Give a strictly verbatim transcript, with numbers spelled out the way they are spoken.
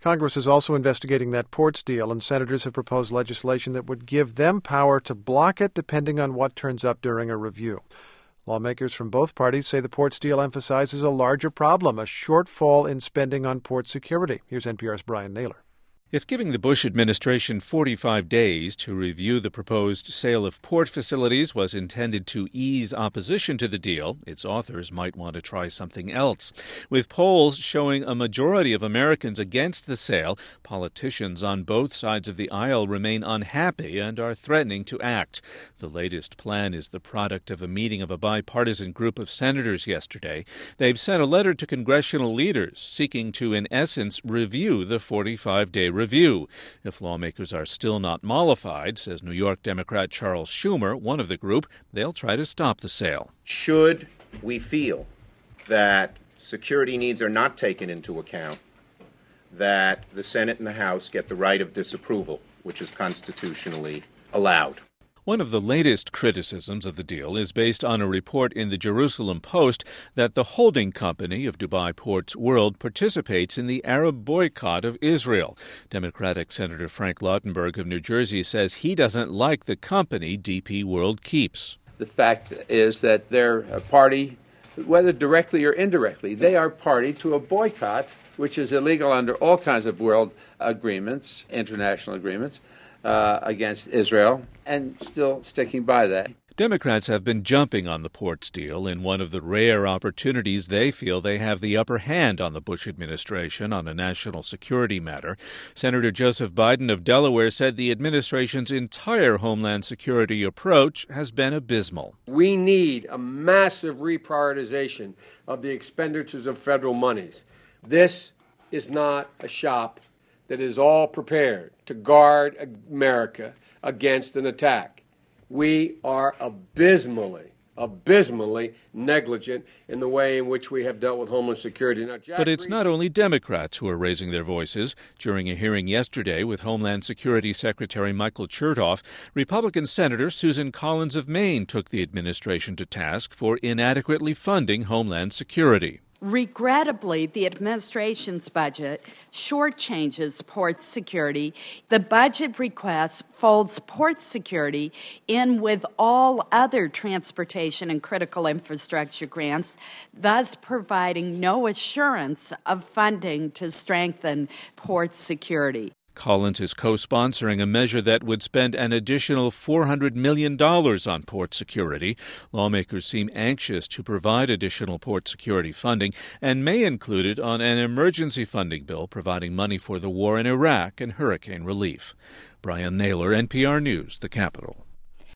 Congress is also investigating that ports deal, and senators have proposed legislation that would give them power to block it depending on what turns up during a review. Lawmakers from both parties say the ports deal emphasizes a larger problem, a shortfall in spending on port security. Here's N P R's Brian Naylor. If giving the Bush administration forty-five days to review the proposed sale of port facilities was intended to ease opposition to the deal, its authors might want to try something else. With polls showing a majority of Americans against the sale, politicians on both sides of the aisle remain unhappy and are threatening to act. The latest plan is the product of a meeting of a bipartisan group of senators yesterday. They've sent a letter to congressional leaders seeking to, in essence, review the forty-five-day review. Review. If lawmakers are still not mollified, says New York Democrat Charles Schumer, one of the group, they'll try to stop the sale. Should we feel that security needs are not taken into account, that the Senate and the House get the right of disapproval, which is constitutionally allowed. One of the latest criticisms of the deal is based on a report in the Jerusalem Post that the holding company of Dubai Ports World participates in the Arab boycott of Israel. Democratic Senator Frank Lautenberg of New Jersey says he doesn't like the company D P World keeps. The fact is that they're a party, whether directly or indirectly, they are party to a boycott, which is illegal under all kinds of world agreements, international agreements. Uh, against Israel, and still sticking by that. Democrats have been jumping on the ports deal in one of the rare opportunities they feel they have the upper hand on the Bush administration on a national security matter. Senator Joseph Biden of Delaware said the administration's entire homeland security approach has been abysmal. We need a massive reprioritization of the expenditures of federal monies. This is not a shop that is all prepared to guard America against an attack. We are abysmally, abysmally negligent in the way in which we have dealt with Homeland Security. Now, Jack but it's Reed- not only Democrats who are raising their voices. During a hearing yesterday with Homeland Security Secretary Michael Chertoff, Republican Senator Susan Collins of Maine took the administration to task for inadequately funding Homeland Security. Regrettably, the administration's budget shortchanges port security. The budget request folds port security in with all other transportation and critical infrastructure grants, thus providing no assurance of funding to strengthen port security. Collins is co-sponsoring a measure that would spend an additional four hundred million dollars on port security. Lawmakers seem anxious to provide additional port security funding and may include it on an emergency funding bill providing money for the war in Iraq and hurricane relief. Brian Naylor, N P R News, the Capitol.